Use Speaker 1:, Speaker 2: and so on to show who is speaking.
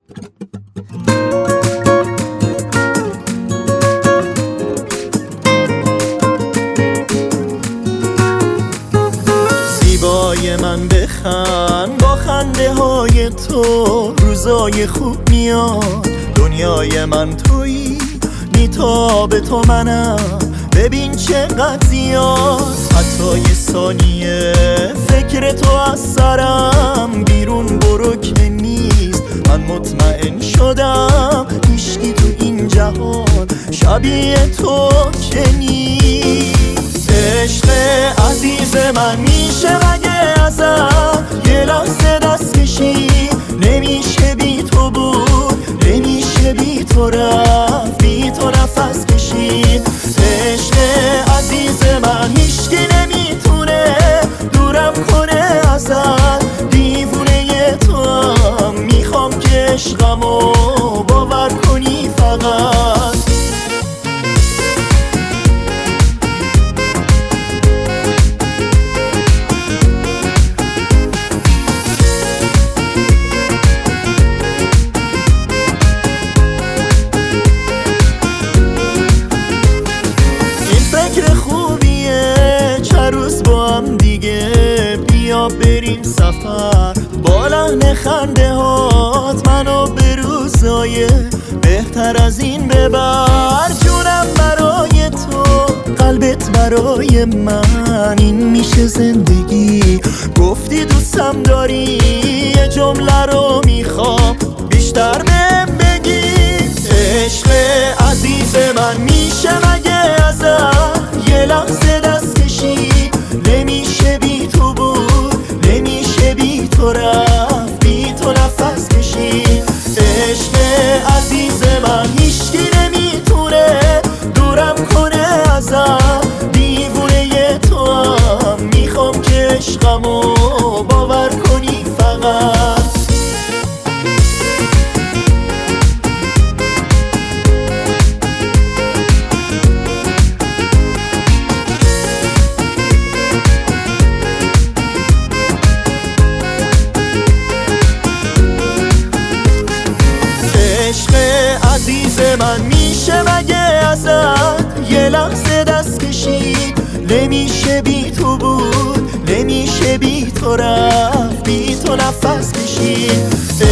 Speaker 1: زیبای من بخند، با خنده های تو روزای خوب میاد. دنیای من تویی، بی‌تاب تو منم، ببین چقدر زیاد. حتی یه ثانیه فکر تو از سرم بیرون برو که نیست. من مطمئن شدم هیچکی تو این جهان شبیه تو که نیست. عشق عزیز من میشه مگه ازم یه لحظه دست کشی؟ نمیشه بی تو بود، نمیشه بی تو رفت، بی تو نفس کشید. عشق عزیز من هیچکی نمیتونه دورم کنه ازت. دیوونه تو هم میخوام که عشقمو باور کنی فقط. فکر خوبیه چند روز با هم دیگه، بیا بریم سفر با لحن خنده هات منو به روزای بهتر از این ببر. جونم برای تو، قلبت برای من، این میشه زندگی. گفتی دوستم داری، یه جمله رو میخوام بیشتر بهم بگی. عشق عزیز من میشه مگه ازت یه لحظه دست کشی؟ نمیشه بی تو بود، نمیشه بی تو رفت، بی تو نفس کشی. عشق عزیز من هیچکی نمیتونه دورم کنه ازت. دیوونه تو هم میخوام که عشقمو باور کنی فقط. عشق عزیز من میشه مگه ازت یه لحظه دست کشید؟ نمیشه بی تو بود، نمیشه بی تو رفت، بی تو نفس کشید.